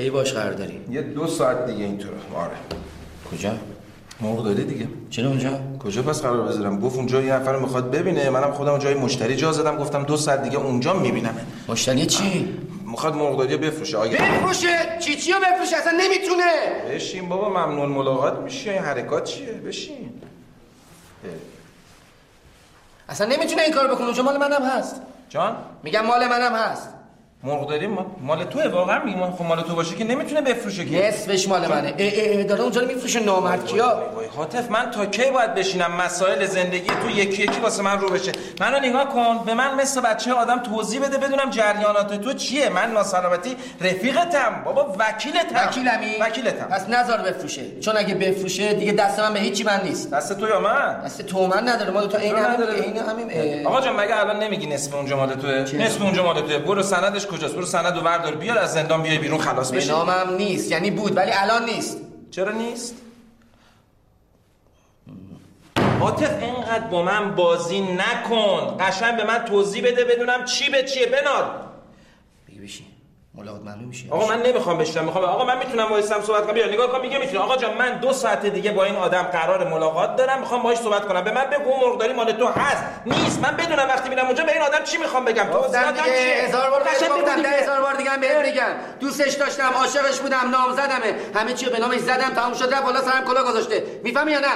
کی باش قرار داری؟ یه 2 ساعت دیگه اینطوره. آره. کجا؟ مرغ داری دیگه. چرا اونجا؟ کجا پس قرار بذارم؟ گفت اونجا یه نفر میخواد ببینه، منم خودم جای مشتری جا زدم، گفتم 2 ساعت دیگه اونجا میبینم. مشتری چی؟ میخواد مرغداری بفروشه. آگه بفروشه؟ چیچیو بفروشه؟ اصلا نمیتونه. بشین بابا، ممنون ملاقات میشی. این حرکات چیه؟ بشین. اصلا نمیتونه این کار بکنه. اونجا مال منم هست. جان؟ میگم مال منم هست. مرغداری مال توئه واقعا میگم. خب مال تو باشه که نمیتونه بفروشه که. نصفش مال منه. داره اونجا رو میفروشه نامرد کیا. وای حاتف، من تا کی باید بشینم مسائل زندگی تو یکی یکی واسه من رو بشه؟ منو نگاه کن، به من مثل بچه آدم توضیح بده بدونم جریانات تو چیه. من ناسلامتی رفیقتم بابا، وکیلتم. پس نذار بفروشه، چون اگه بفروشه دیگه دست من به هیچی من نیست. دست تو یا من؟ دست تو من نداره. مال تو عین همین. آقا جان مگه الان نمیگی نصف اونجا مال توئه؟ نصف اونجا مال توئه. برو سندش کجاست؟ برو سندو بردار بیار، از زندان بیای بیرون خلاص بشی. به نامم نیست، یعنی بود ولی الان نیست. چرا نیست؟ حاتف اینقدر با من بازی نکن، قشنگ به من توضیح بده بدونم چی به چیه. بنال بگی بشین، ملاقات معلوم میشه. آقا من نمیخوام بشینم، میخوام. آقا من میتونم وایسم صحبت کنم؟ بیا نگاه کن، میگه میتونم. آقا جان من 2 ساعت دیگه با این آدم قرار ملاقات دارم، میخوام باهاش صحبت کنم. به من بگو مرغداری مال تو هست نیست، من بدونم وقتی میرم اونجا به این آدم چی میخوام بگم. توضیحاتم چیه؟ 1000 بار گفتم، 10,000 بار دیگه هم بهت میگم. دوستش داشتم، عاشقش بودم، نامزدمه، همه چی به نامش زدم، تموم شد، رفت بالا سرم کلا گذاشته. میفهمی یا نه؟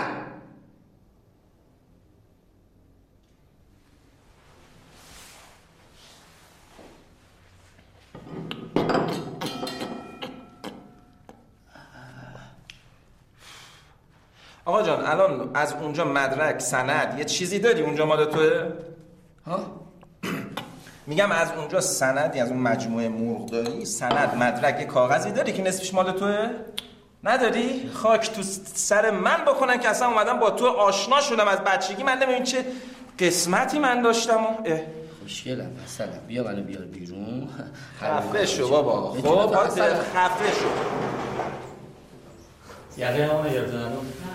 آقا جان الان از اونجا مدرک، سند، یه چیزی داری اونجا مال توئه؟ ها؟ میگم از اونجا سندی از اون مجموعه مرغداری، سند، مدرک، کاغذی داری که نصفش مال توئه؟ نداری؟ خاک تو سر من بکنن که اصلا اومدم با تو آشنا شدم از بچگی. من نمیدونم چه قسمتی من داشتم. خوشگلم مثلا بیا منو بیار بیرون. خفه شو بابا. خب خفه شو. یقه همه گردنم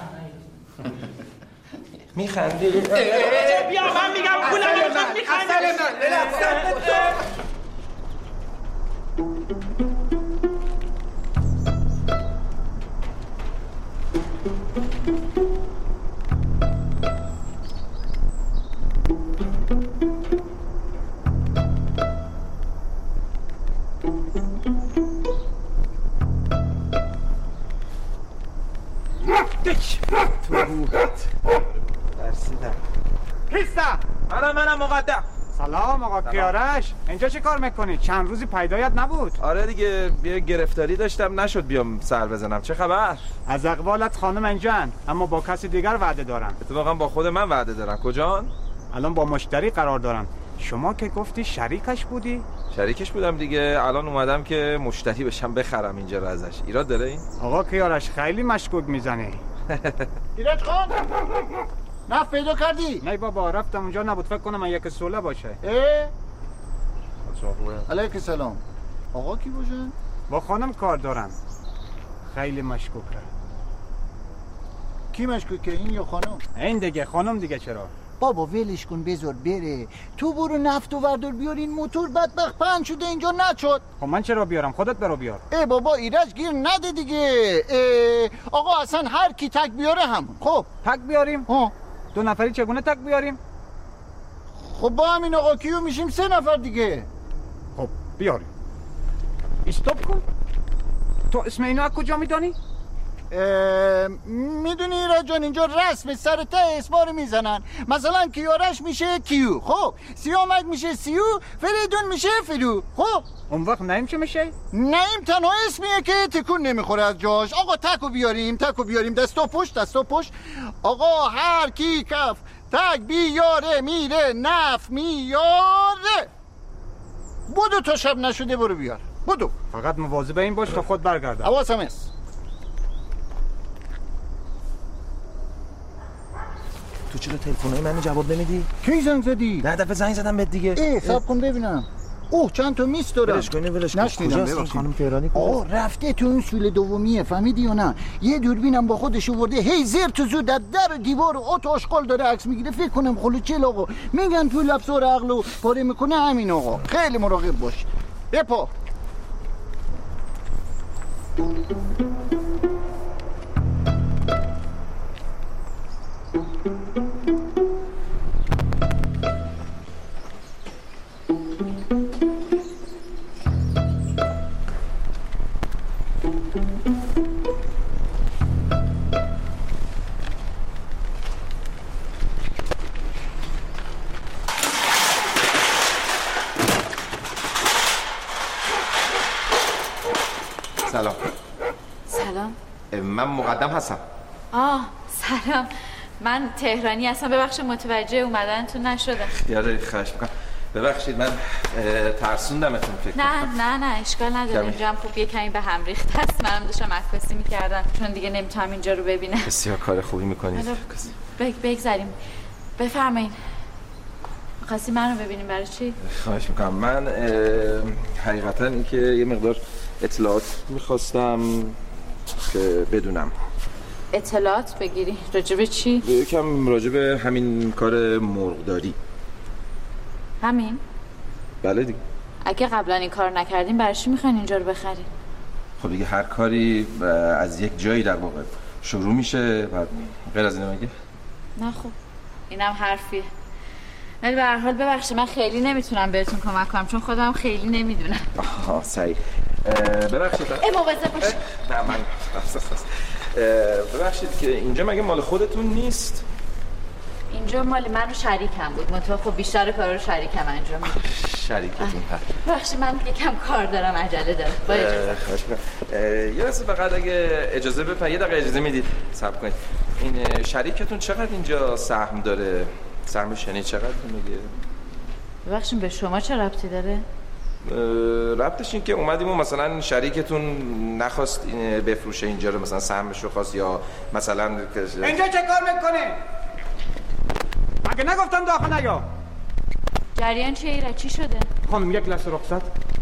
میخندی؟ بیا من میگم پولم میخوام میخندی. تو روحت درسیدم. کیستا؟ منم مقدم. سلام آقا کیارش، اینجا چه کار میکنی؟ چند روزی پیدایت نبود. آره دیگه، یه گرفتاری داشتم نشد بیام سر بزنم. چه خبر؟ از اقوالت خانم اینجان، اما با کسی دیگر وعده دارم. اتفاقا با خود من وعده دارم. کجان؟ الان با مشتری قرار دارم. شما که گفتی شریکش بودی؟ شریکش بودم دیگه. الان اومدم که مشتری بشم بخرم اینجا رو ازش. ایراد داره این؟ آقا کیارش خیلی مشکوک میزنی. ایراد خان نه پیدا کردی؟ نه بابا رفتم اونجا نبود، فکر کنم یک سوله باشه. علیک سلام. آقا کی باشن؟ با خانم کار دارم. خیلی مشکوکه. کی مشکوکه، این یا خانم؟ این دیگه خانم دیگه. چرا؟ بابا ولش کن بذار بره. تو برو نفت و وردار بیار. این موتور بدبخت پنج شده اینجا نشد. خب من چرا بیارم؟ خودت برو بیار. بابا ایرج گیر نده دیگه. آقا اصلا هر کی تک بیاره همون. خب تک بیاریم؟ 2 نفری چگونه تک بیاریم؟ خب با همین آقا کیو میشیم 3 نفر دیگه. خب بیاریم. استاپ کن. تو اسم اینو از کجا میدانی؟ میدونی ایرج جان، اینجا رسم سر ته اسما رو میزنن. مثلا کیارش میشه کیو، خب سیامک میشه سیو، فریدون میشه فرو. خب اون وقت نعیم چه میشه؟ نعیم تنها اسمیه که تکون نمیخوره از جاش. آقا تکو بیاریم دستا پشت. آقا هر کی کف تک بیاره میره نف میاره. بودو تا شب نشده برو بیار. بودو فقط مواظب این باش تا خود برگردم. حواسم هست. تو چرا تلفنای منو جواب نمیدی؟ کی زنگ زدی؟ 10 دفعه زنگ زدم بهت دیگه. صبر کن ببینم. چند تا میس دارم. ولش کن. نشنیدم. خانم تهرانی رفته تو اون سوله دومیه، فهمیدی یا نه؟ یه دوربینم با خودش آورده، هی زیر تو زود در دیوار و آشغال داره عکس میگیره. فکر کنم خلوچل آقا. میگن تو لفظار عقلو پاره میکنه همین آقا. خیلی مراقب باش. بپا سلام. سلام. من مقدم هستم. سلام. من تهرانی هستم. ببخشید متوجه اومدنتون نشدم. اختیار خواهش میکنم. ببخشید من ترسوندمتون فکر کنم. نه اشکال نداره. اینجا هم خوب یه کمی به هم ریخته است. منم داشتم عکاسی میکردم چون دیگه نمیتونم اینجا رو ببینم. بسیار کار خوبی میکنید. بگذاریم. بفرمایید. می‌خواستی منو ببینیم برای چی؟ خواهش میکنم. من حقیقتا اینکه یه مقدار اطلاعات میخواستم که بدونم. اطلاعات بگیری؟ راجب چی؟ یکم راجب همین کار مرغداری. همین؟ بله دیگه. اگه قبلا این کار نکردیم برای چی میخواین اینجا رو بخریم؟ خب دیگه هر کاری از یک جایی در واقع شروع میشه و غیر از اینه مگه؟ نه خب اینم حرفیه. ولی به هر حال ببخشید من خیلی نمیتونم بهتون کمک کنم چون خودم خیلی نمیدونم. صحیح. ببخشید. مواظب باشید. نه من ببخشید که اینجا مگه مال خودتون نیست؟ اینجا مال من و شریکم بود. منتها خب بیشتر کارا رو شریکم انجام میده. شریکتون هست. ببخشید من یکم کار دارم، عجله دارم. با اجازه. خواهش می‌کنم. یه لحظه فقط اگه اجازه بفرمایید، یه دقیقه اجازه میدید؟ صبر کنید. این شریکتون چقدر اینجا سهم داره؟ سهمش یعنی چقدر میگه؟ ببخشید به شما چه ربطی داره؟ ربطش این که اومدیم و مثلا شریکتون نخواست بفروشه اینجا رو، مثلا سهمش رو خواست یا مثلا اینجا چه کار میکنه؟ مگه نگفتم داخل نیا؟ جریان چیه ایره؟ چی شده؟ خانم یک لحظه رخصت.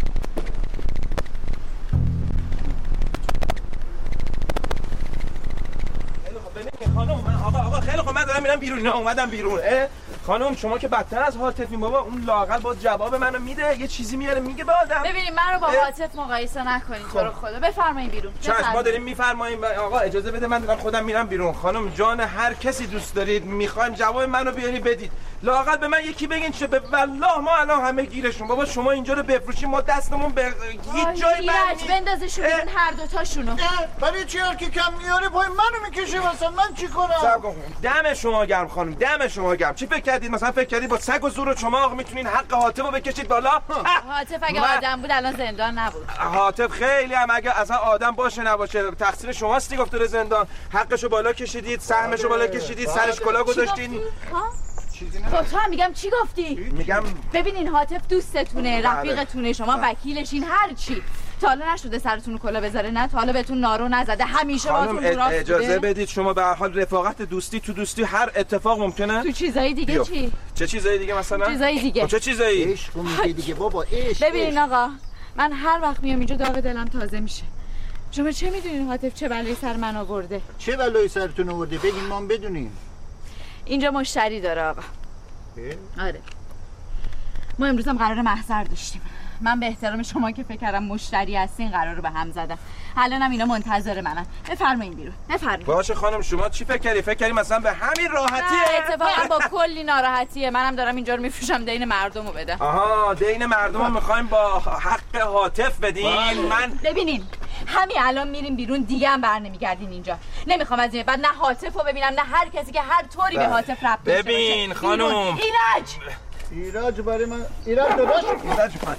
خانم من آقا خیلی خوب، من دارم میرم بیرون. اینا اومدم بیرون. خانم شما که بدتر از حاطفین بابا. اون لااقل با جواب منو میده، یه چیزی میاره میگه به آدم. ببینید من رو با حاطف مقایسه نکنید تو رو خدا. بفرمایید بیرون. چشم ما داریم میفرماییم. آقا اجازه بده من دارم خودم میرم بیرون. خانم جان هر کسی دوست دارید میخوایم جواب منو بیاری بدید. لااقل به من یکی بگین چه به والله ما الان همه گیرشون. بابا شما اینجا رو بفروشین ما دستمون به هیچ جایی بندازشون بیرون هر دو تاشونو. برای چی هر کی کم میاره پای منو میکشه واسه من چی کنم؟ دم شما گرم خانم، دم شما گرم. چی فکر کردید مثلا فکر کردید با سگ و زور و چماق میتونین حق حاطفو بکشید بالا؟ حاطف اگه آدم بود الان زندان نبود. حاطف خیلی هم اگه اصلا آدم باشه نباشه تقصیر شماست دیگه. گفته زندان حقشو بالا کشیدید، سهمشو بالا کشیدید، سرش کلا گذاشتین. خب تو هم میگم چی گفتی؟ میگم ببینین حاطف دوستتونه، رفیقتونه، شما وکیلشین، هر چی. تا حالا نشده سرتون کلا بذاره؟ نه تا حالا بهتون نارو نزده؟ همیشه باهاتون راست بوده؟ اجازه بدید شما به هر حال رفاقت دوستی تو دوستی هر اتفاق ممکنه. تو چیزای دیگه چی؟ چه چیزای دیگه مثلا؟ چیزای دیگه. چه چیزایی؟ عشق میگه دیگه بابا عشق. ببینین آقا من هر وقت میام اینجا داغ دلم تازه میشه. شما چه میدونین حاطف چه بلایی سر من آورده؟ چه بلایی سرتون آورده؟ بگین ما بدونیم. اینجا مشتری داره آقا. آره ما امروز هم قرار محضر داشتیم. من به احترام شما که فکر کردم مشتری هستین قرار رو به هم زدم. الانم اینا منتظر منن. بفرمایید بیرون. بفرمایید. باشه خانم شما چی فکر کردی؟ فکر کردی مثلا به همین راحتیه؟ اتفاقا با کلی ناراحتیه. منم دارم اینجا رو میفروشم دین مردمو بدم. آها دین مردمو میخوایم با حق حاطف بدین. من ببینین همین الان میریم بیرون دیگه هم برنمیگردین اینجا. نمیخوام از این بعد نه حاطفو ببینم نه هر کسی که هر طوری به حاطف ربط داشته باشه. ببین خانم ایرج برای من ایرج داداش ایرج فات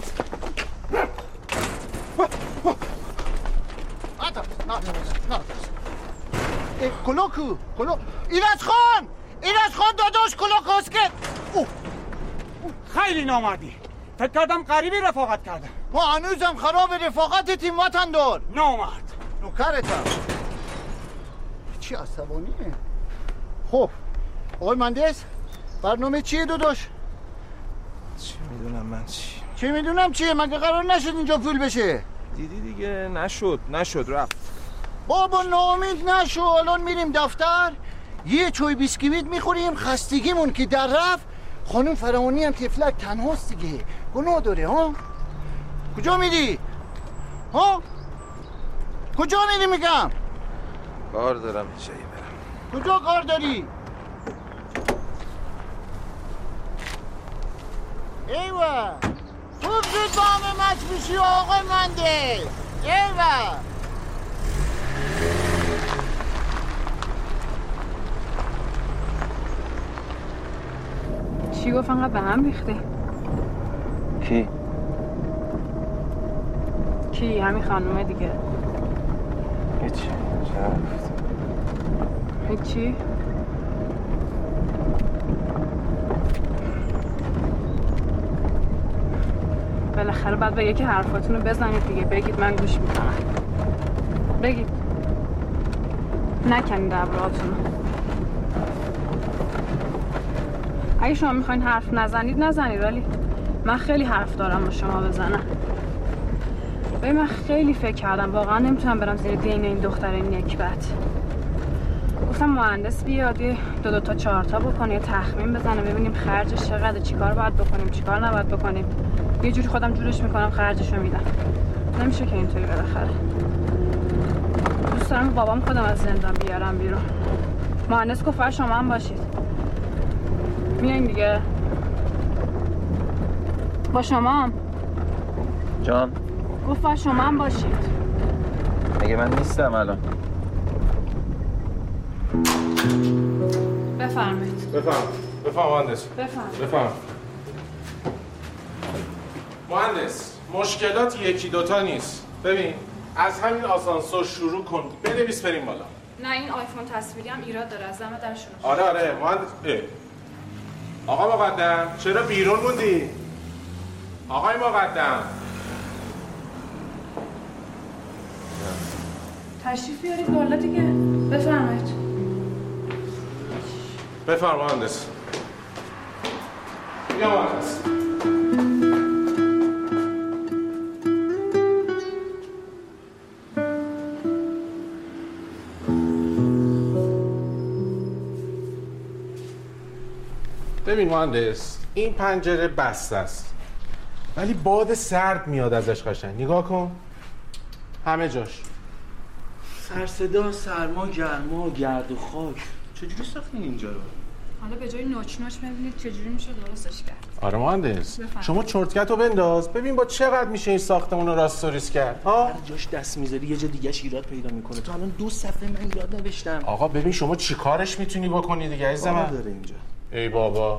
کلوکو ایرج خان داداش کلوکوس که خیلی نامردی. فکر کردم قریبی رفاقت کردم. ما هنوزم خراب رفاقت تیم وطن دار. نامرد نوکرتم. چی عصبانیه؟ خب آقای مهندس برنامه چیه داداش؟ چی میدونم من چی میدونم چیه؟ مگه قرار نشد اینجا فول بشه؟ دیدی دیگه نشد رفت. بابا ناامید نشو. الان میریم دفتر یه چوی بیسکویت میخوریم خستگیمون که در رفت. خانم فرهانی هم تفلک تنهاست دیگه گناه داره ها. کجا میری؟ ها؟ کجا میری میگم؟ کار دارم جایی برم. کجا کار داری؟ ایوه خوب زود با همه مچ میشی آقای مهندس. ایوه چی گفت انقدر به هم ریخته؟ کی؟ همین خانومه دیگه. هیچی. هیچی؟ بالاخره بعد بگه که حرفاتونو بزنید دیگه. بگید من گوش میکنم. بگید نکنید ابراتونو. اگه شما میخواین حرف نزنید ولی من خیلی حرف دارم با شما بزنم. ببین من خیلی فکر کردم، واقعا نمیتونم برم زیر دین این دختر نکبت. گفتم مهندس بیاد یه 2 تا 4 تا بکنه، یه تخمین بزنه ببینیم خرجش چقدر، چیکار باید بکنیم چیکار نباید بکنیم. یه جوری خودم جورش میکنم خرجشو میدم. نمیشه که اینطوری بالاخره. دوست دارم بابام خودم از زندان بیارم بیرون. مهندس گفت شما هم باشید. میایم دیگه. با شما هم. جان گفت شما هم باشید. مگه من نیستم الان؟ بفرمایید. بفرم مهندس. بفرم مهندس. مشکلات یکی دوتا نیست. ببین از همین آسانسور شروع کن بنویس بریم بالا. نه این آیفون تصویری هم ایراد داره، از دم درشون. آره مهندس. آقا مقدم چرا بیرون موندی؟ آقای مقدم تشریف بیارید بالا دیگه. بفرمایید. بفرم مهندس. یا مهندس. ببین مهندس این پنجره بسته است ولی باد سرد میاد ازش. قشنگ نگاه کن همه جاش سر صدا، سرما، گرما، گرد و خاک. چجوری ساختین اینجا رو؟ حالا به جای نوچ ببینید چجوری میشه درستش کرد. آره مهندس شما چرتکت رو بنداز ببین با چقدر میشه این ساختمون رو راستوریس کرد. ها هر جاش دست میذاری یه جا دیگه‌اش ایراد پیدا میکنه. تو الان 2 صفحه من ایراد نوشتم. آقا ببین شما چی کارش میتونی بکنی دیگه عزیز من. داره اینجا. ای بابا.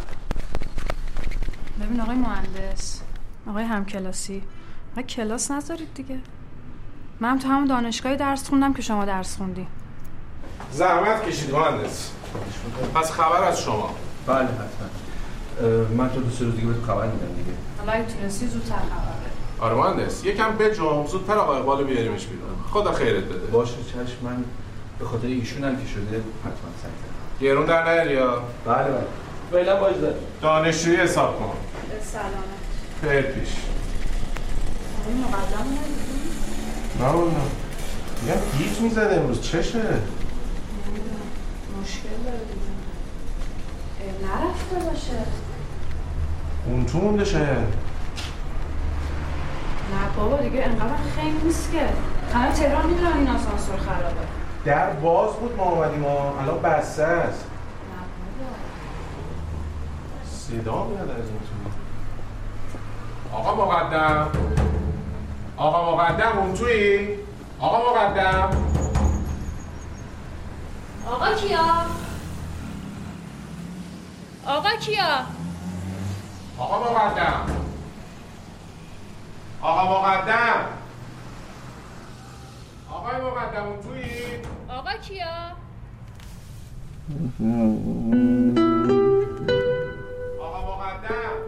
ببین آقای مهندس، آقای همکلاسی، آقای کلاس نذارید دیگه. من تو همون دانشگاهی درس خوندم که شما درس خوندی. زحمت کشید مهندس. پس خبر از شما. بله حتما. من تو 2-3 روز دیگه بهت خبر میدم دیگه. حالا اگه تونستی زودتر خبر بده. آره مهندس یکم بجنب زودتر آقا اقبالو بیاریمش بیرون. خدا خیرت بده. باشه چشم. من به خاطر ایشونم که شده حتما سعی کنم. گرون در نیار یا؟ بله. فعلا باش دار. دانشجویی حساب کن. سلامت. خیر پیش. آقای مقدم ندیدی؟ نه والله. میگم گیج میزده امروز چشه؟ مشکل داره دیگه. نرفته باشه. اون تو مونده شاید. نه بابا دیگه انقدر خیلی نیست که. همه تهران میدونن این آسانسور خرابه. در باز بود ما اومدیم الان بسته است. صدا میاد از این تو. آقا مقدم اون تویی؟ آقا مقدم آقا کیا؟ آقا کیا؟ آقا مقدم آقای مقدم اون تویی؟ آقا کیا؟ آقا مقدم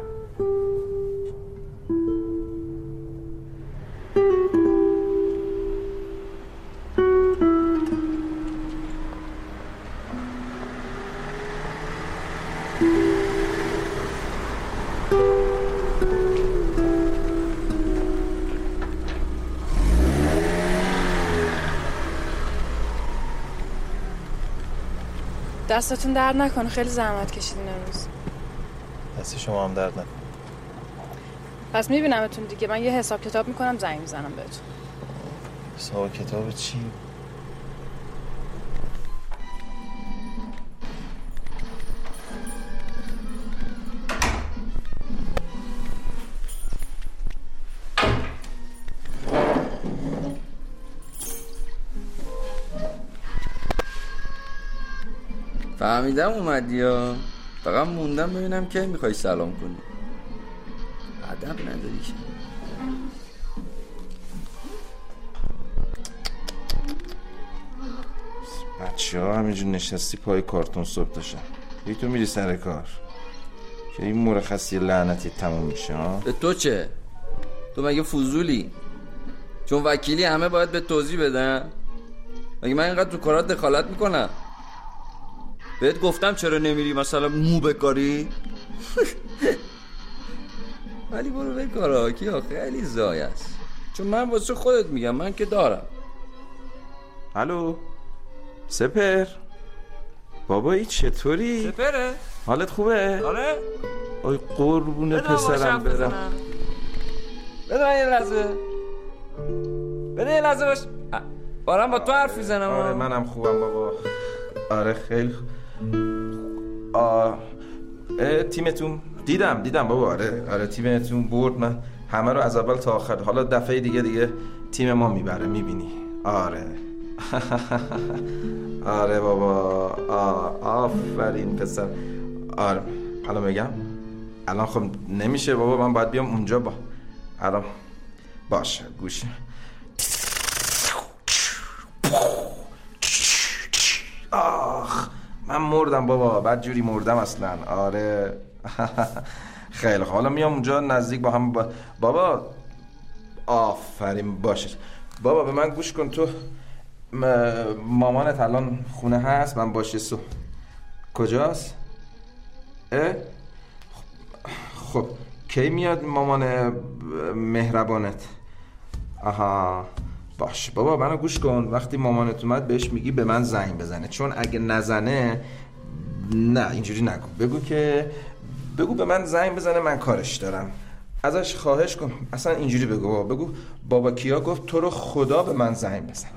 دستتون درد نکنه، خیلی زحمت کشیدین امروز. دست شما هم درد نکنه. پس میبینمتون دیگه. من یه حساب کتاب میکنم زنگ میزنم بهتون. حساب کتاب چی؟ فهمیدم اومدی ها، فقط موندم ببینم کی میخوای سلام کنی. ادب نداری که. بچه ها همینجور نشستی پای کارتون صبح داشتن، تو میری سر کار که این مرخصی لعنتی تموم میشه ها؟ به تو چه؟ تو مگه فضولی؟ چون وکیلی همه باید به توضیح بدن؟ مگه من اینقدر تو کارات دخالت میکنم؟ بهت گفتم چرا نمیری مثلا مو بکاری؟ ولی برو بکارا کیا خیلی زای است، چون من واسه خودت میگم، من که دارم. الو سپر بابایی چطوری؟ سپره؟ حالت خوبه؟ آره؟ آی قربون پسرم برم. بده من یه لحظه باش. بارم با تو حرف میزنم. آره منم خوبم بابا. آره خیلی تیمتون دیدم بابا. آره تیمتون برد، من همه رو از اول تا آخر. حالا دفعه دیگه تیم ما میبره، میبینی. آره آره بابا. آفرین پسر. آره حالا میگم الان خب نمیشه بابا، من باید بیام اونجا. الان باشه گوشه. آخ من مردم بابا، بد جوری مردم اصلا. آره خیلی خوب، حالا میام اونجا نزدیک با هم بابا. آفرین باشه بابا. به من گوش کن، تو مامانت الان خونه هست؟ من باشه کجاست؟ خب کی میاد مامان مهربانت؟ آها باش بابا. منو گوش کن، وقتی مامانت اومد بهش میگی به من زنگ بزنه، چون اگه نزنه نه اینجوری نگو، بگو به من زنگ بزنه، من کارش دارم. ازش خواهش کن، اصلا اینجوری بگو بابا کیا گفت تو رو خدا به من زنگ بزن.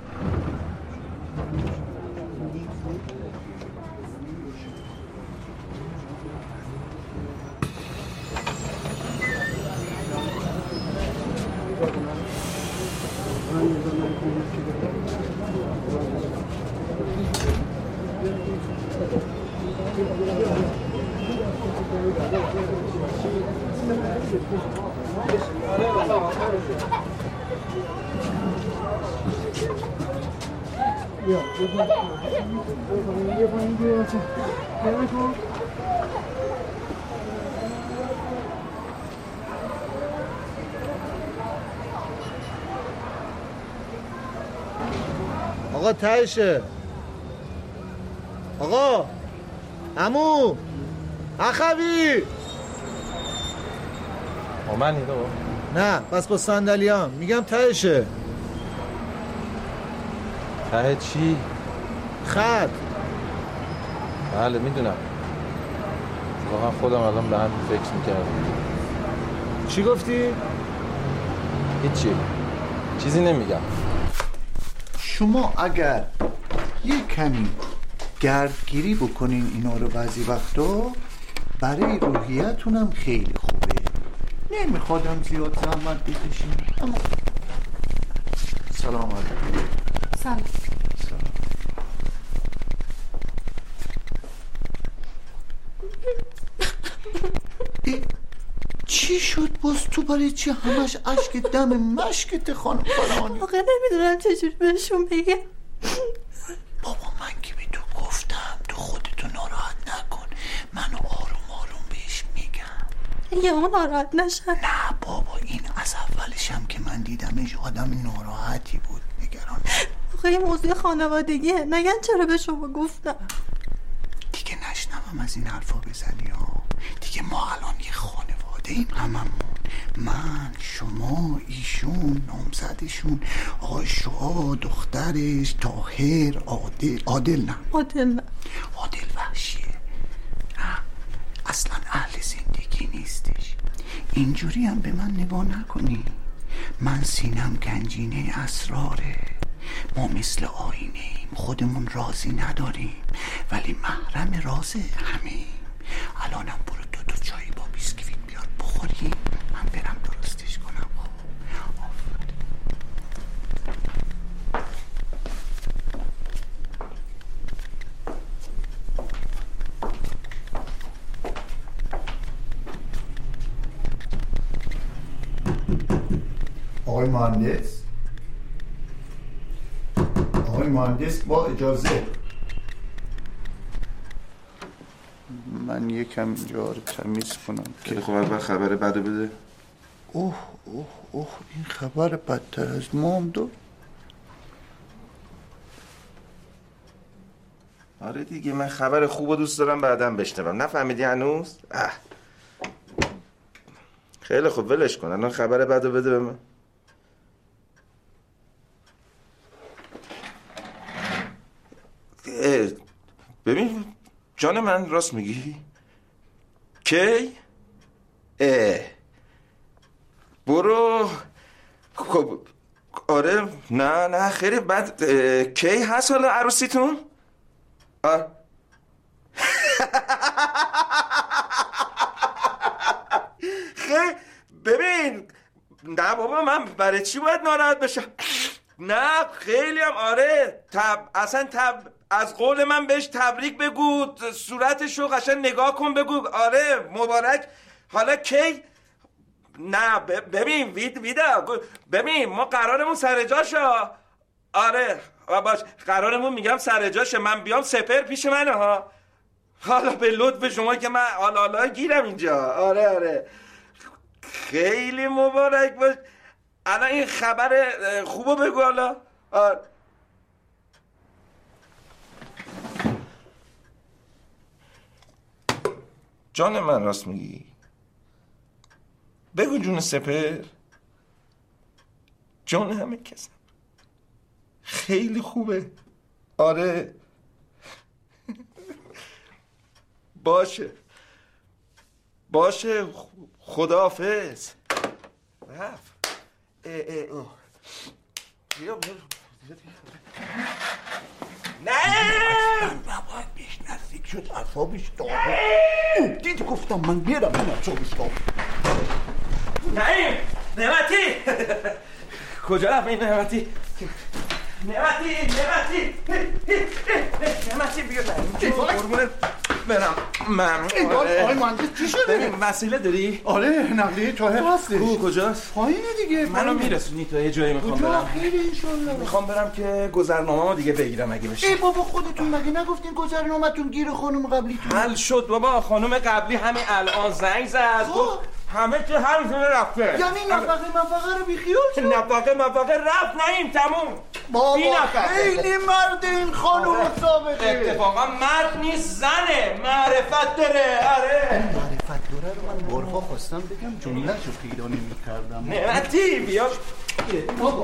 آقا تهشه. آقا عمو اخوی. من نیده با؟ نه بس با صندلیام میگم تهشه. ته چی؟ خط. بله میدونم، واقعا خودم الان به هم فکر میکردم. چی گفتی؟ هیچی، چیزی نمیگم. شما اگر یه کمی گردگیری بکنین اینا رو بعضی وقتا، برای روحیتونم خیلی خوبه. نمیخوادم زیاد زحمت بکشین. اما سلام علیکم. سلام. چی شد باز تو؟ برای چی همش اشک دم مشکت خانم فرانی؟ آقا نمیدونم چجوری بهشون بگم. بابا من که به تو گفتم تو خودتو ناراحت نکن، منو آروم بهش میگم. یه اون ناراحت نشن. نه بابا این از اولشم که من دیدمش آدم ناراحتی بود، نگران. آقا این موضوع خانوادگیه، نگن چرا به شما گفتم. دیگه نشنوم از این حرفا بزنی ها. دیگه ما الان یه خانواده ایم هممون، من شما ایشون نامزدشون آقای شعا دخترش طاهر عادل وحشیه. اصلا اهل زندگی نیستش. اینجوری هم به من نگاه نکنی، من سینم گنجینه اسراره. ما مثل آینه ایم، خودمون رازی نداریم ولی محرم راز همه. الانم برو دو چایی با بیسکویت بیار بخوریم، من برم درستش کنم. آقای مهندس، آقای مهندس با اجازه من یکم اینجا رو تمیز کنم. خیلی خوب، اول خبر بدو بده. اوه اوه اوه، این خبر بدتر از مام دو. آره دیگه، من خبر خوبو دوست دارم بعدم بشنوم. نفهمیدی هنوز؟ خیلی خوب، ولش کن. الان خبر بدو بده به من. ببین جان من، راست میگی؟ کی؟ برو. آره نه خیلی بد. کی هست حالا عروسیتون؟ ببین، نه بابا، من برای چی باید ناراحت بشم؟ نه خیلی هم آره. اصلا از قول من بهش تبریک بگو، صورتشو قشنگ نگاه کن، بگو آره مبارک. حالا کی؟ نه ببین ویدا، ببین ما قرارمون سر جاشو. آره باش، قرارمون میگم سر جاشه. من بیام سپر پیش منه ها. حالا به لطف شما که من حالا گیرم اینجا. آره خیلی مبارک باش. الان این خبر خوبو بگو حالا. جان من، راست میگی؟ بگو جون سپر، جان همه کسم. خیلی خوبه. آره باشه خداحافظ. رفت. نه نباید بیش نزدیک شد، اعصابش داره. دیدی گفتم من بیرم، این اعصابش داره. نعمتی کجا رفت این نعمتی؟ نعمتی بیا قربونت برم. من آقای مهندس چی شده؟ وسیله داری؟ آره نقلیه طاهر هستش. کجاست؟ پایینه دیگه. منو میرسونی تا یه جایی میخوام برم. خیلی انشالله. میخوام برم که گذرنامه‌مو دیگه بگیرم اگه بشه. ای بابا، خودتون مگه نگفتین گذرنامه‌تون گیر خانم قبلیتون؟ حل شد بابا. خانم قبلی همین الان زنگ زد. همه چه همینطوره رفته. یعنی نفقه رو بیخیال شد؟ نفقه رفت. نهیم تموم. بابا خیلی مرد این خانم سابقه. اتفاقا مرد نیست، زنه. معرفت داره. آره معرفت داره رو من بارها خواستم بگم، جمله‌شو پیدا نمی‌کردم. نعمتی بیا. بابا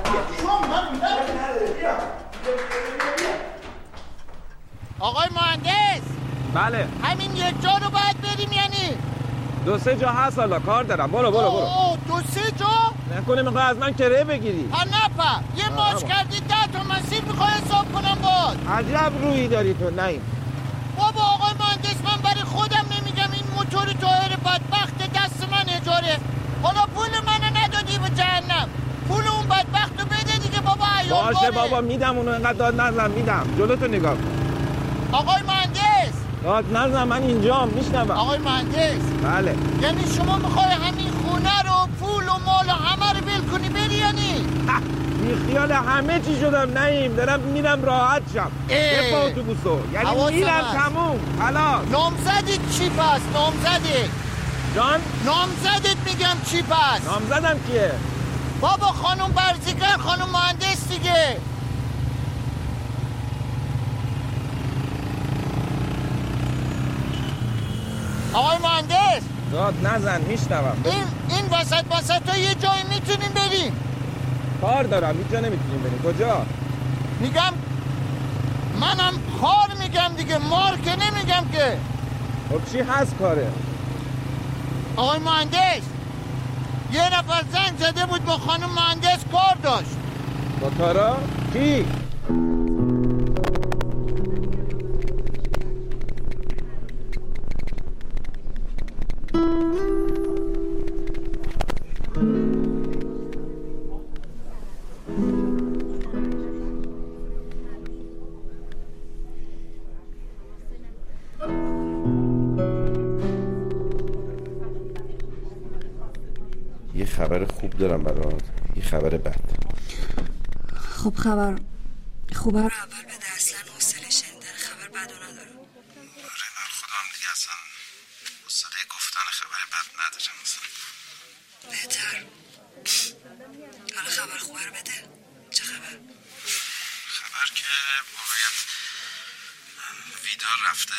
آقای مهندس. بله. همین یک جا رو باید بریم یعنی؟ 2-3 جا هست، حالا کار دارم. برو 2-3 جا؟ نکنه میخوای از من کرایه بگیری. نپا یه ماچ کردی 10 تا مسیر میخوای حساب کنم باز. عجب رویی داری تو. نیم بابا آقای مهندس، من برای خودم نمیگم، این موتور طاهر بدبخت دست من اجاره. حالا پول منو ندادی به جهنم، پول اون بدبخت رو بده دیگه بابا. عیال باشه بابا، میدم. اونو اینقدر داد نزن، میدم. جلوتو نگاه کن. آقای مهندس داد نزن، من اینجام میشنوم. آقای مهندس. بله. یعنی شما میخوای همین خونه رو، پول و مال و همه رو ول کنی بری یعنی؟ بی خیال همه چی شدم. نیم دارم میرم راحت شم. بپا اتوبوسو، یعنی میرم تموم. خلاص. نامزدت چی پس؟ نامزدت جان؟ نامزدت میگم چی پس؟ نامزدم کیه؟ بابا خانم برزیگر، خانم مهندس دیگه. آقای مهندس داد نزن، میشنوم. این وسط ها یه جایی میتونیم بریم؟ کار دارم، هیچ جا نمیتونیم بریم. کجا؟ میگم منم کار میگم دیگه، مار که نمیگم که. خب چی هست کاره؟ آقای مهندس یه نفر زنگ زده بود با خانم مهندس کار داشت. با تارا؟ کی؟ یه خبر خوب دارم برات، یه خبر بد. خب خبر خوبه رو اول بده، اصلا حوصله شنیدن خبر بد ندارم. آره خودم دیگه اصلا حوصله گفتن خبر بد ندارم اصلا. بهتر. حالا خبر خوبه رو بده. چه خبر؟ خبر که واقعیت ویدار رفته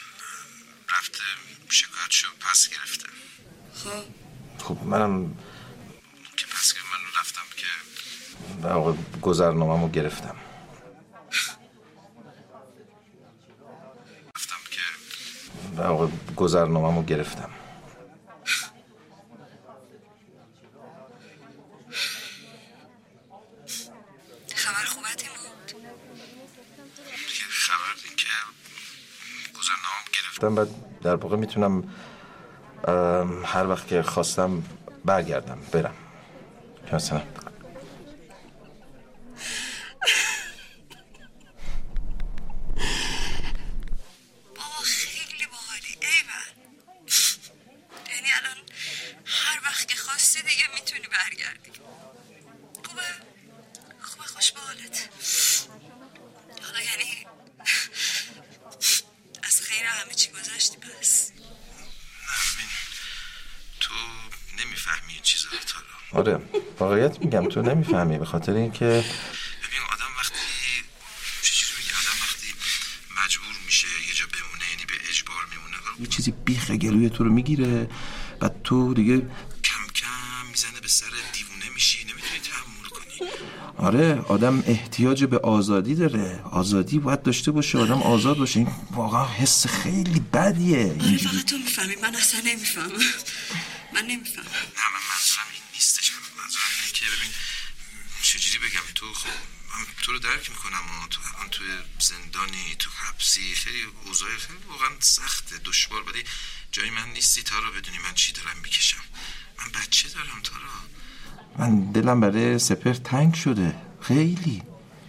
شکایتشو پس گرفته. خب منم که پس که من رفتم که در واقع گذرنامه‌مو گرفتم. خبر خوبه تیمود؟ خبر این که گذرنامه‌مو گرفتم، بعد در واقع میتونم هر وقت که خواستم برگردم برم. مثلا بابا خیلی باحالی. ایول. یعنی الان هر وقت که خواستی دیگه میتونی برگردی. خوبه خوش به حالت. حالا یعنی از خیر همه چی گذشتی پس؟ تو نمیفهمی این چیزا رو تارا. آره واقعیت میگم تو نمیفهمی، به خاطر اینکه ببین آدم وقتی مجبور میشه یه جا بمونه، یعنی به اجبار میمونه، یه چیزی بیخ گلوی تو رو میگیره، بعد تو دیگه کم کم میزنه به سر، دیوونه میشی، نمیتونی تحمل کنی. آره آدم احتیاج به آزادی داره، آزادی باید داشته باشه، آدم آزاد باشه. این واقعا حس خیلی بدیه. آره فقط تو میفهمی، من اصلا نمیفهمم. من نمیفهمم. نه من منظورم این نیستش، منظورم اینه که ببین چجوری بگم، تو خب من تو رو درک میکنم و تو الان توی زندانی، تو حبسی، خیلی اوضاع خیلی واقعا سخته، دشوار، ولی جای من نیستی تارا، بدونی من چی دارم میکشم. من بچه دارم تارا، من دلم برای سپر تنگ شده خیلی.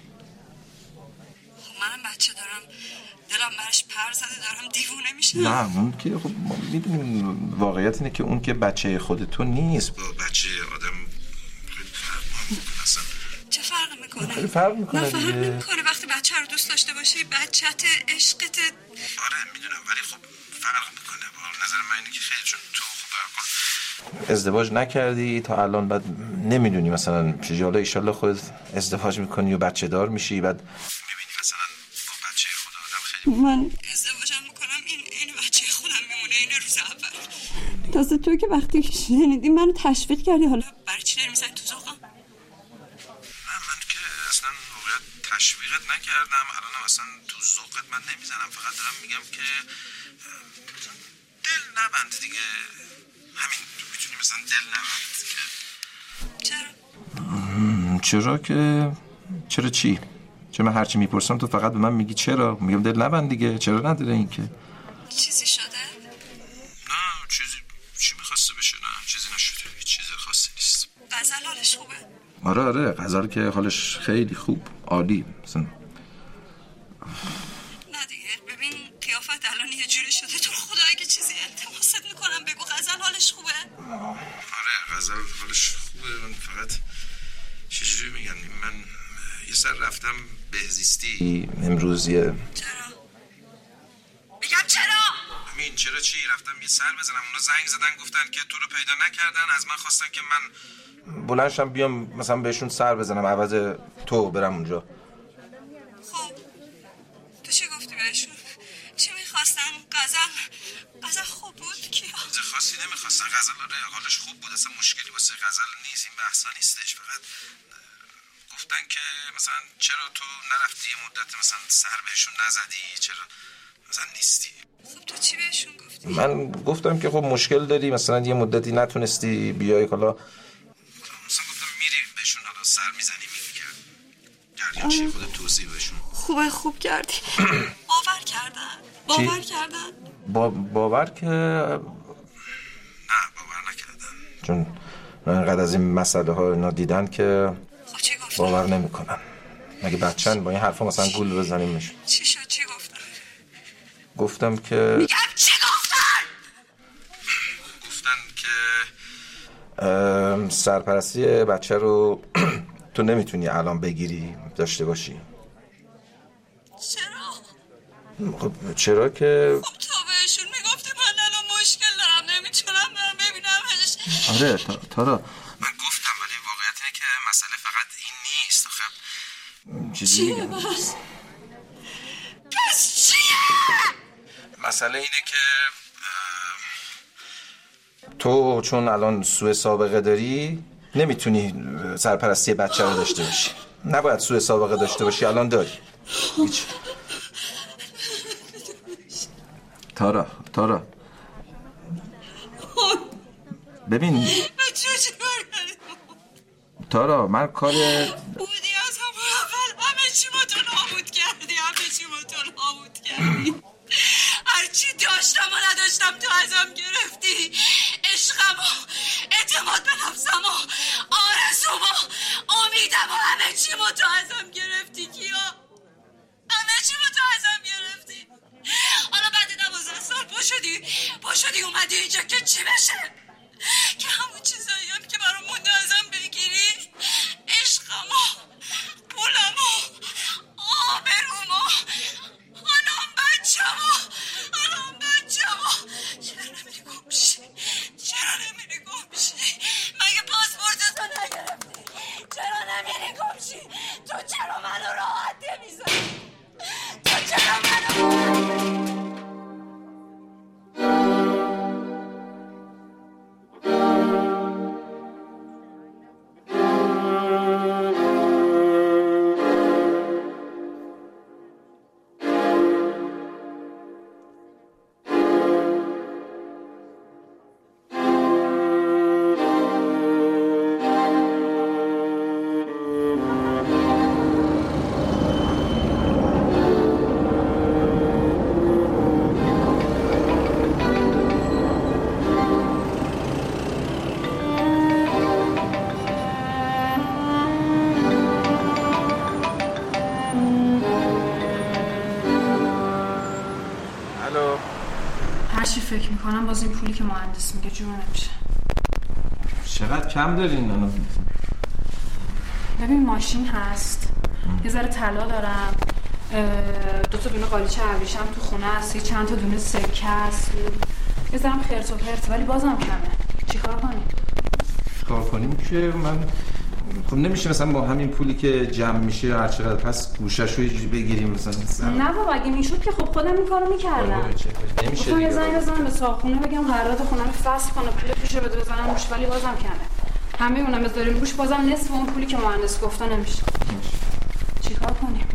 منم بچه دارم، دلم برش پر زده، دارم دیوونه میشم. نه اون که خب ما میدونیم واقعیت اینه که اون که بچه خود تو نیست، با بچه آدم خیلی فرق میکنه. اصلا چه فرق میکنه؟ خیلی فرق میکنه. نه فرق نمیکنه وقتی بچه رو دوست داشته باشی، بچت، عشقت. آره میدونم ولی خب فرق میکنه. با نظر من اینه که خیلی چون تو ازدواج نکردی تا الان، بعد نمیدونی مثلا چجوری، حالا ایشالله خودت ازدواج میکنی و بچه دار میشی، بعد میبینی مثلا با بچه خود آدم خیلی من ازدواجم میکنم این بچه خودم میمونه، این روز اول. تازه تو که وقتی شنیدی منو تشویق کردی، حالا برای چی داری میزنی تو ذوقم؟ نه من که اصلا واقعا تشویقت نکردم، الانم اصلا تو ذوقت من نمیزنم، فقط دارم میگم که دل نبند دیگه، همین تو میتونی مثلا دل نبند دیگه. چرا که چرا چی؟ چون من هرچی میپرسم تو فقط به من میگی چرا، میگم دل نبند دیگه، چرا نداره این که چیزی شده؟ نه چیزی، چی میخواسته بشه؟ نه چیزی نشده، هیچ چیز خاصی نیست. غزل حالش خوبه؟ آره غزل که حالش خیلی خوب، عالی مثلا. نه دیگه ببین قیافت الان یه جوری شده، تو خدا اگه چیزی التماست میکنم بگو غزل حالش خوبه؟ آره غزل حالش خوبه، من فقط چجوری میگن، من یه سر رفتم بهزیستی امروز. چرا؟ میگم چرا؟ همین چرا چی؟ رفتم یه سر بزنم، اونا زنگ زدن گفتن که تو رو پیدا نکردن، از من خواستن که من بلندشم بیام مثلا بهشون سر بزنم عوض تو برم اونجا. خب تو چی گفتی بهشون؟ چی میخواستن؟ غزل خوب بود کیا؟ چیز خاصی نمیخواستن، غزل آره حالش خوب بود، اصلا مشکلی واسه غزل نیست، این بحثا نیستش، فقط گفتن که مثلا چرا تو نرفتی یه مدت مثلا سر بهشون نزدی، چرا مثلا نیستی. خب تو چی بهشون گفتی؟ من گفتم که خب مشکل داری، مثلا یه مدتی نتونستی بیای، حالا مثلا گفتم میری بهشون حالا سر میزنی میگم جریان چی، خودت توضیح بهشون. خوب کردی. باور کردن. باور که نه باور نکردن، چون اینقدر از این مسئله ها اینا دیدن که خب چی گفتن؟ باور نمیکنن. مگه بچه‌ن با این حرفا مثلا گول بزنیمش؟ چی شد؟ چی گفتن؟ گفتم که میگم چی گفتن؟ گفتن که سرپرستی بچه رو تو نمیتونی الان بگیری داشته باشی. چرا؟ خب چرا که خب تو بهشون میگفتی من الان مشکل دارم نمیتونم برم ببینمش. آره تارا من گفتم، ولی واقعیت اینه که مسئله فقط این نیست. آخه چیزی چیه پس چیه؟ مسئله اینه که تو چون الان سوء سابقه داری نمیتونی سرپرستی بچه رو داشته باشی. نباید سوء سابقه داشته باشی، الان داری. هیچ. تارا ببین تارا، من کار بودی از همون اول همه چی ما تو نابود کردی. هرچی داشتم و نداشتم تو ازم گرفتی. عشقم و اعتماد به نفسم و آرزوم و امیدم و همه چی ما تو ازم گرفتی کیا. همه چی ما تو ازم گرفتی. حالا بعد 12 سال پا شدی اومدی اینجا که چی بشه؟ که همون چیزایی هم که برام مونده ازم بگیری. عشقم و پولم و آبروم و الان بچم و چرا نمیری گم شی؟ مگه پاسپورتتو نگرفتی؟ چرا نمیری گم شی؟ تو چرا منو راحت نمیذاری؟ تو چرا منو راحت فکر میکنم باز این پولی که مهندس میگه جور نمیشه. چقدر کم دارین الان؟ ببین ماشین هست، یه ذره طلا دارم، 2 تا دونه قالیچه ابریشم تو خونه هست، چند تا دونه سکه هست، یه ذره خرت و پرت، ولی بازم کمه. چیکار کنیم که من خب نمیشه مثلا با همین پولی که جمع میشه هر چقدر پس گوشه‌شو یه جوری بگیریم مثلا؟ نه بابا اگه میشد که خب خودم این کارو میکردم. نمیشه دیگه. زنگ بزنم به صاحبخونه بگم قرارداد خونه رو فسخ کنه، پول پیشو بده بزنم روش، ولی بازم کمه. همه اونم بذاریم روش بازم نصف اون پولی که مهندس گفته نمیشه. چیکار کنیم؟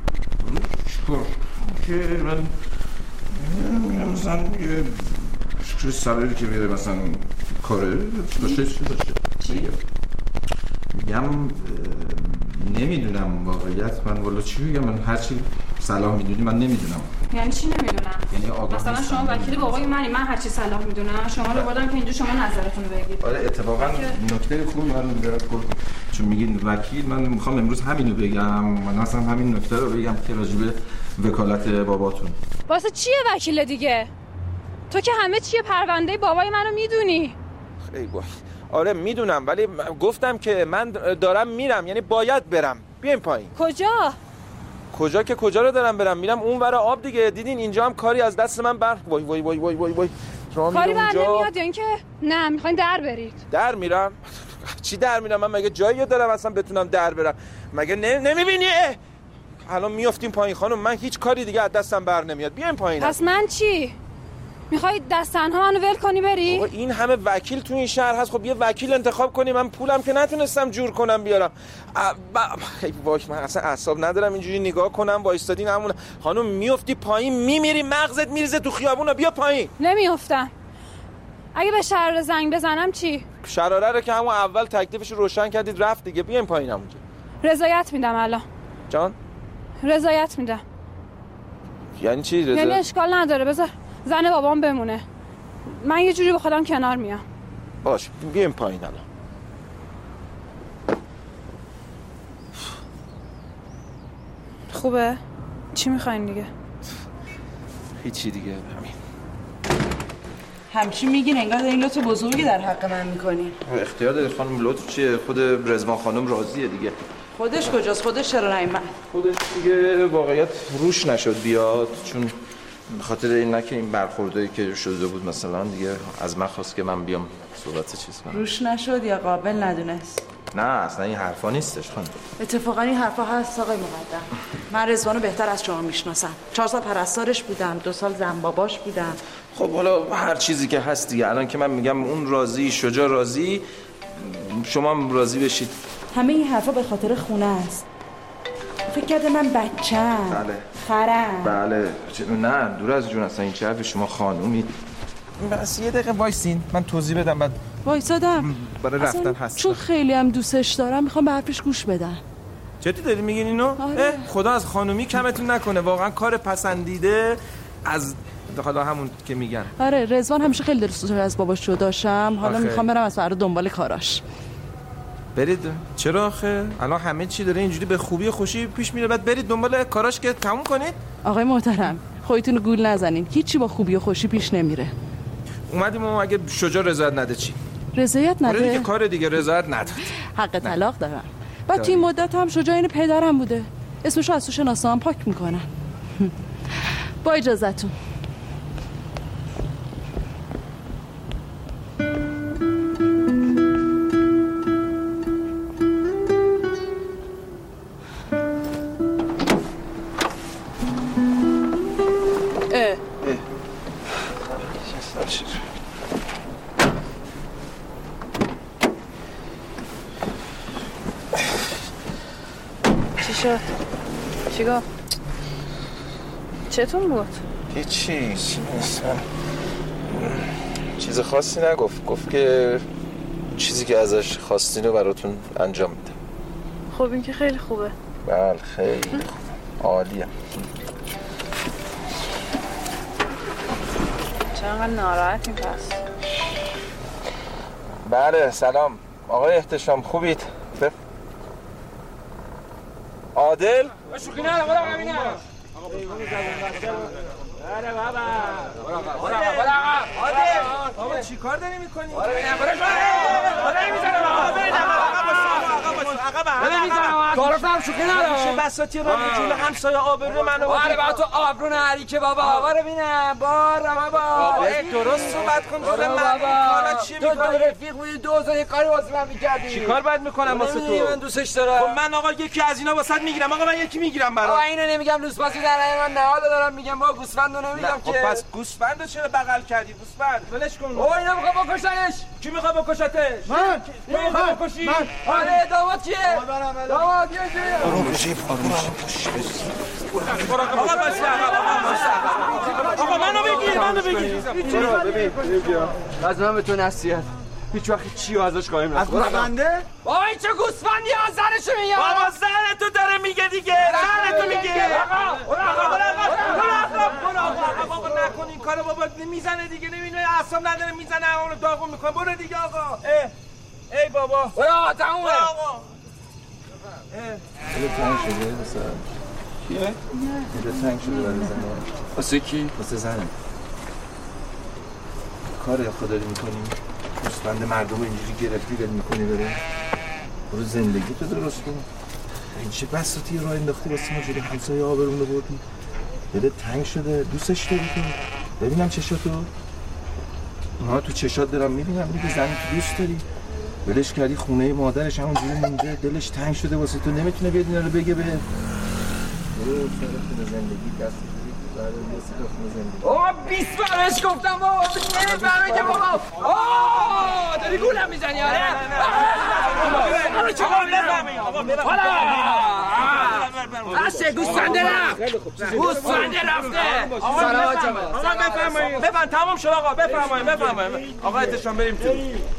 که من مثلا یه سالاری که بیاره مثلا کاره باشه چی باشه میگم نمیدونم واقعیت. من والا چی بگم، من هرچی صلاح میدونی من نمیدونم. یعنی چی نمیدونم؟ یعنی مثلا شما وکیل بابای منی، من هرچی صلاح میدونم شما رو بردم که اینجا شما نظرتون رو بگید. آره اتفاقا نکته خوبی من برات گفتم، چون میگین وکیل من میخوام امروز همینو بگم. من اصلا همین نکته رو بگم که راجع به وکالت باباتون. واسه چیه وکیل دیگه؟ تو که همه چیه پرونده بابای منو میدونی. ای وای آره میدونم، ولی گفتم که من دارم میرم، یعنی باید برم. بیاین پایین. کجا که کجا رو دارم برم؟ میرم اون ور آب دیگه. دیدین اینجا هم کاری از دست من وای وای وای وای وای وای کاری بر نمیاد یا اینکه نه میخواین در برید؟ در میرم؟ چی در میرم؟ من مگه جایی دارم اصلا بتونم در برم؟ مگه نمیبینی؟ الان میافتیم پایین خانم، من هیچ کاری دیگه از دستم بر نمیاد. بیاین پایین. پس من چی؟ میخوای دست تنها منو ول کنی بری؟ بابا این همه وکیل تو این شهر هست، خب یه وکیل انتخاب کنی. من پولم که نتونستم جور کنم بیارم. وای من اصلا اعصاب ندارم اینجوری نگاه کنم. وایستادین همون خانم میافتی پایین میمیری، مغزت میریزه تو خیابون. بیا پایین. نمیافتم. اگه به شراره زنگ بزنم چی؟ شراره رو که همون اول تکلیفش روشن کردید رفت دیگه. بیاین پایین همونجا. رضایت میدم الان. جان؟ رضایت میدم. یعنی چی رضایت؟ یعنی اشکال نداره بذار زن بابام بمونه. من یه جوری با خودم کنار میام. باش بیاین پایین الان. خوبه؟ چی میخواین دیگه؟ هیچی دیگه همین. همچین میگین انگار دارین لطف بزرگی در حق من میکنین. اختیار داری خانم. لطف چیه؟ خود رضوان خانم راضیه دیگه. خودش کجاست؟ خودش چرا نیومد؟ خودش دیگه واقعیت روش نشد بیاد، چون به خاطر این که این برخوردایی که شده بود مثلا دیگه از من خواست که من بیام صحبت چیز کنم. روش نشد یا قابل ندونست؟ نه اصلا این حرفا نیستش خانم. اتفاقا این حرفا هست آقای مقدم. من رضوانو بهتر از شما میشناسم. 4 سال پرستارش بودم، 2 سال زن باباش بودم. خب حالا هر چیزی که هست دیگه، الان که من میگم اون راضی، شجاع راضی، شما هم راضی بشید. همه این حرفا به خاطر خونه است. فکر کرده من بچه‌ام. بله. خرم. بله. نه دور از جون اصلا این چه حرفی، شما خانومی. بس یه دقیقه وایسین من توضیح بدم بعد. وایسادم. برای رفتن هست. چون خیلی هم دوستش دارم میخوام به حرفش گوش بدم. جدی داری میگین اینو؟ آره. خدا از خانومی کمتون نکنه، واقعا کار پسندیده از حالا همون که میگن. آره رضوان همیشه خیلی دوست از باباش جداشم. حالا میخوام برم از فردا دنبال کاراش. برید. چرا آخه الان همه چی داره اینجوری به خوبی و خوشی پیش میره، بعد برید دنبال کاراش که تموم کنید؟ آقای محترم خودتون رو گول نزنین، هیچی با خوبی و خوشی پیش نمیره. اومدیم اگه شجاع رضایت نده چی؟ رضایت نده؟ آره دیگه کار دیگه رضایت نداد. حق طلاق دارم. بعد تو این مدت هم شجاع این پدرم بوده، اسمشو از تو شناسنامه پاک میکنن. با اجازهتون. چی شد؟ چی گفت؟ چتون بود؟ هیچی چیز خاصی نگفت. گفت که چیزی که ازش خواستین رو براتون انجام میده. خب این که خیلی خوبه. بله خیلی خوبه، عالیه. چقدر ناراحتیم پس؟ بله سلام آقای احتشام، خوبید؟ عادل؟ شوخی نرم برو ببینم. آره بابا. برو آقا چی کار داری میکنی؟ برو ببینم برو میزنم کارفتم شوخی نرم. چه بساطی رو جلو همسایه آبرو منو آره با تو آبرو نهری که بابا. برو ببینم بابا. درست صحبت کن جلو من. کارا چی میکنی؟ تو رفیق بودی 2000 یه کاری واسه من میکردی. چی کار باید میکنم واسه تو؟ من دوستش دارم. خب من آقا یکی از اینا واسط میگیرم. آقا من یکی میگیرم برات. آقا اینو نمیگم لوسپاسی در من نهال دارم میگم با گوسفندو نمیگم که. خب پس گوسفندو چرا بغل کردی؟ گوسفند ولش کن. او اینو میخواد بکشنش. کی میخواد بکشتش؟ من بکشی؟ آره داماد کیه؟ داماد یه آقا منو بگیر. از من به تو نصیحت، هیچ وقت چی ازش قایم نکن. از گوسفنده؟ بابا این چه گوسفندی ها؟ زنشو میگه. بابا زن تو داره میگه دیگه. زن تو میگه. آقا نکن این کارو بابا. میزنه دیگه، نمیدونی اعصاب نداره میزنه اونو داغون میکنه. برو دیگه آقا. ای بابا. برو تمومه. آقا. دل تنگ شده مثلا کیه؟ دل تنگ شده برای زنه. واسه کی؟ واسه زنه. کار خدا داری میکنی؟ گوسفند مردم اینجوری گرفتی ول میکنی بره؟ برو زندگی تو درست کن. این چه بساطی راه انداختی واسه ما جلوی همسایه آبرون رو بردی؟ دل تنگ شده، دوستش داری تو؟ ببینم چشاتو. اونها تو چشات دارم میبینم میگه زنی تو دوست داری. ولش کردی خونه مادرش همونجوری مونده، دلش تنگ شده واسه تو، نمیتونه بیاد اینا رو بگه به برو سر خود زندگی دست بگیر. بابا 20 بار بهش گفتم بابا نمیفهمه که بابا داری گولم میزنی آره آره چهار بفهمه باشه گوسفنده رفت گوسفنده رفته سلامت جمال آقا بفرمایید بفرمایید تمام شد آقا بفرمایید آقا اتشان بریم تو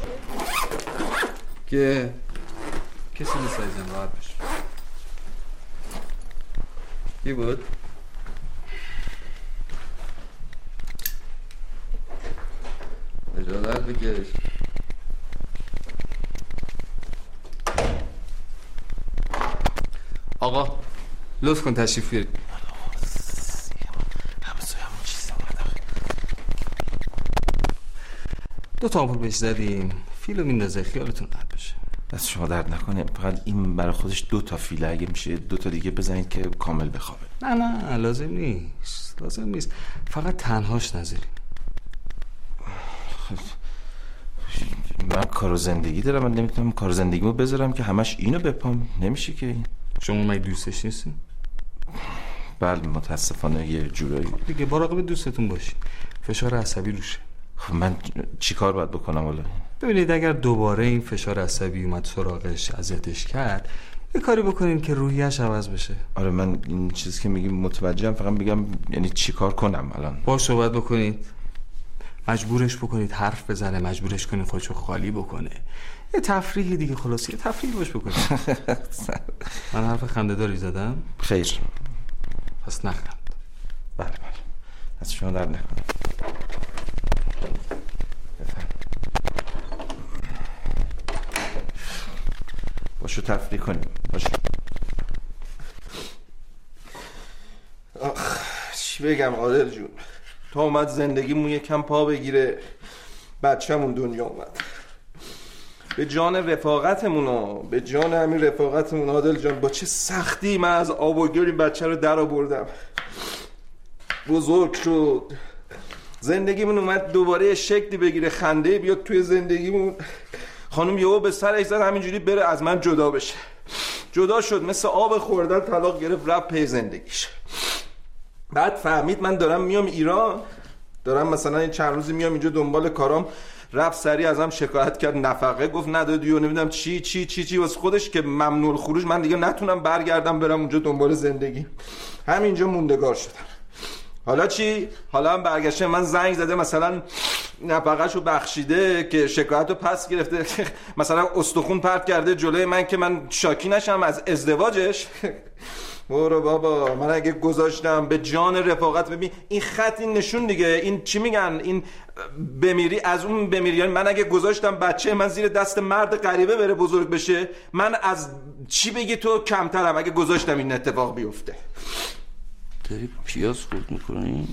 که کسی نیست عزیزم راحت بشه کی بود؟ اجازت بکش آقا لطف کن تشریف بیارید دو تا آمپول بهش زدیم فیلو میندازه خیالتون راحت بشه دست شما درد نکنه فقط این برای خودش 2 تا فیله اگه میشه 2 تا دیگه بزنید که کامل بخوابه نه لازم نیست فقط تنهاش نذاریم من کار و زندگی دارم من نمیتونم کار و زندگیمو بذارم که همش اینو بپام نمیشه که شما مگه دوستش نیستین؟ بله متاسفانه یه جورایی دیگه مراقب دوستتون باشی فشار عصبی روشه خب من چی کار باید بکنم والا؟ ببینید اگر دوباره این فشار عصبی اومد سراغش اذیتش کرد یه کاری بکنین که روحیه‌اش عوض بشه. آره من این چیزی که میگیم متوجهم فقط بگم یعنی چی کار کنم الان؟ باهاش صحبت بکنید مجبورش بکنید حرف بزنه مجبورش کنید خودشو خالی بکنه یه تفریحی دیگه خلاصی یه تفریحی باش بکنید. من حرف خنده‌داری زدم؟ خیر پس نخند. بله از شما درد نکنه. باشو تفریح کنیم باشو. چی بگم عادل جون تا اومد زندگیمون یکم پا بگیره بچه‌مون دنیا اومد به جان رفاقتمون به جان همین رفاقتمون عادل جان با چه سختی من از آب و گل این بچه رو در آوردم بزرگ شد زندگیمون اومد دوباره شکلی بگیره خنده بیاد توی زندگیمون خانم یهو به سرش زد همینجوری بره از من جدا بشه جدا شد مثل آب خوردن طلاق گرفت رفت پی زندگیش بعد فهمید من دارم میام ایران دارم مثلا این چند روزی میام اینجا دنبال کارام رفت سریع ازم شکایت کرد نفقه گفت ندادی و نمیدونم چی واسه خودش که ممنوع الخروج من دیگه نتونم برگردم برم اونجا دنبال زندگی همینجا موندگار شدم حالا چی؟ حالا هم برگشته من زنگ زده مثلا نفقه‌شو بخشیده که شکایتو پس گرفته مثلا استخون پرت کرده جلوی من که من شاکی نشم از ازدواجش برو بابا من اگه گذاشتم به جان رفاقت ببین این خط این نشون دیگه این چی میگن این بمیری از اون بمیری یعنی من اگه گذاشتم بچه من زیر دست مرد غریبه بره بزرگ بشه من از چی بگی تو کمترم اگه گذاشتم این اتفاق بیفته داری پیاز خورد میکنی؟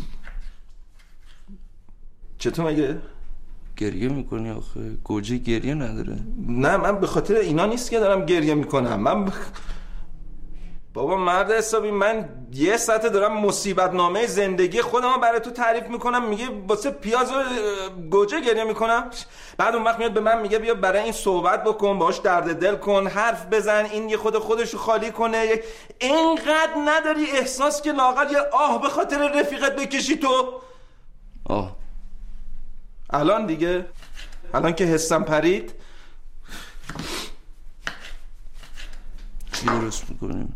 چطور مگه؟ گریه میکنی آخه گوجه گریه نداره نه من به خاطر اینا نیست که دارم گریه میکنم من بابا مرد حسابی من یه ساعته دارم مصیبت نامه زندگی خودم برای تو تعریف میکنم میگه واسه پیاز و گوجه گریه میکنم بعد اون وقت میاد به من میگه بیا برای این صحبت بکن باهاش درد دل کن حرف بزن این یه خودشو خالی کنه اینقدر نداری احساس که لااقل یه آه به خاطر رفیقت بکشی تو آه الان دیگه الان که حسم پرید چی درست میکنیم؟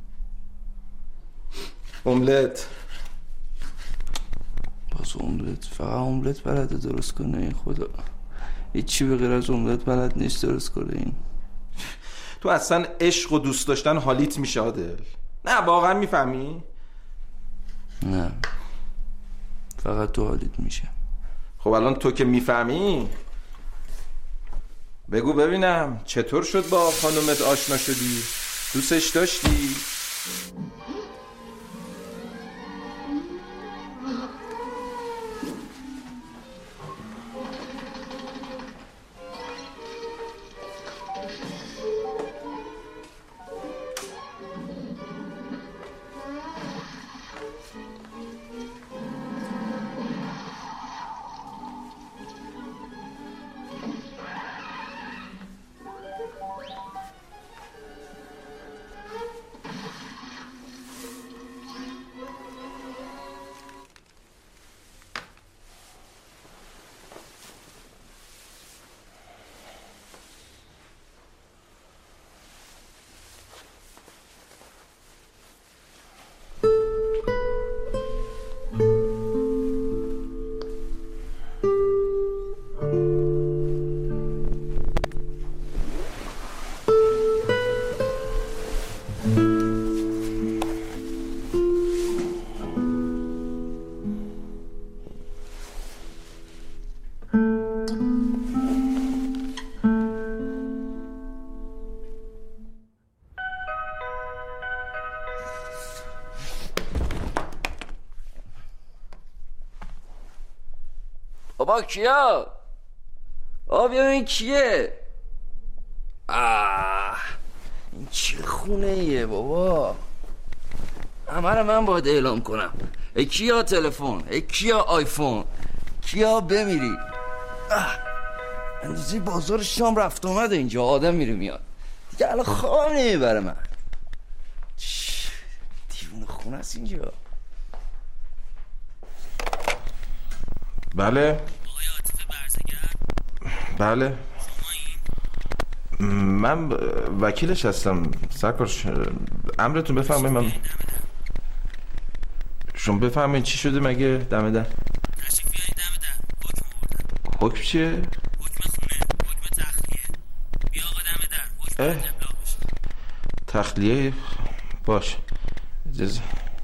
املت باز املت فقط املت بلده درست کنه این خدا هیچی به غیر از املت بلد نیست درست کنه این تو اصلا عشق و دوست داشتن حالیت میشه عادل نه واقعا میفهمی؟ نه فقط تو حالیت میشه خب الان تو که میفهمی بگو ببینم چطور شد با خانومت آشنا شدی؟ دوستش داشتی؟ بابا کیا؟ بیا این کیه؟ این چه خونه ایه بابا؟ همه رو من باید اعلام کنم. کیا تلفن، کیا آیفون، کیا بمیری. اندازه بازار شام رفت اومده اینجا، آدم میره میاد دیگه. الان خواب نمیبره من. دیوونه خونه است اینجا. بله بله من وکیلش هستم سرکار. امرتون بفرمایید. من شما بفرمایید چی شده مگه دم در؟ حکم چیه؟ حکم خونه، حکم تخلیه. بیا آقا دم در، حکم ابلاغ بشه. تخلیه باش. اجازه.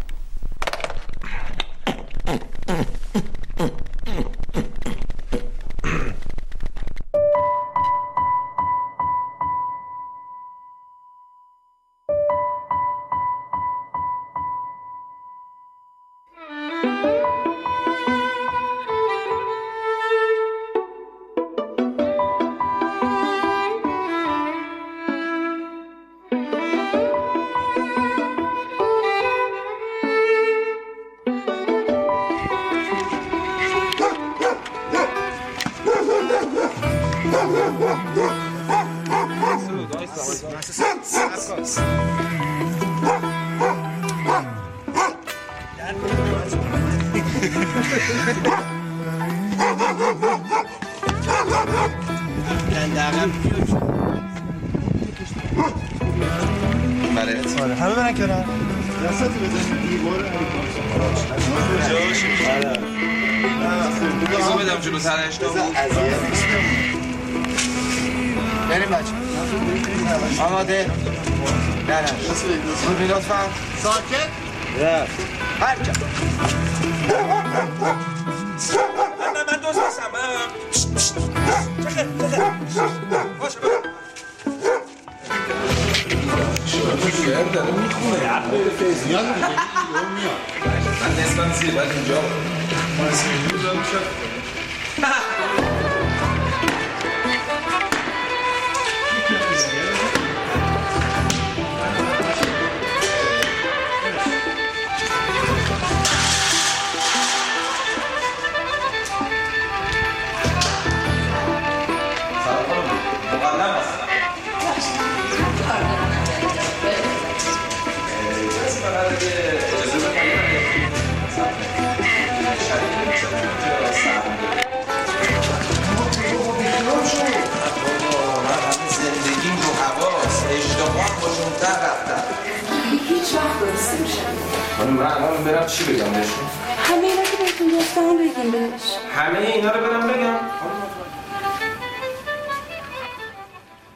آره همه برن کنار. دستت بزن دیوار بزن بدم جلو سرش بود. بریم بچه آماده. نه روبی لطفا ساکت. حرکت. من دوست هستم. باشه شعر داره میخونه. فیضیان میگه من نسبت زیر باید اینجا هیچ وقت درست میشه. من الان برم چی بگم بهشون؟ همه اینا که بهتون گفتم بگیم بهش. همه اینا رو برم بگم؟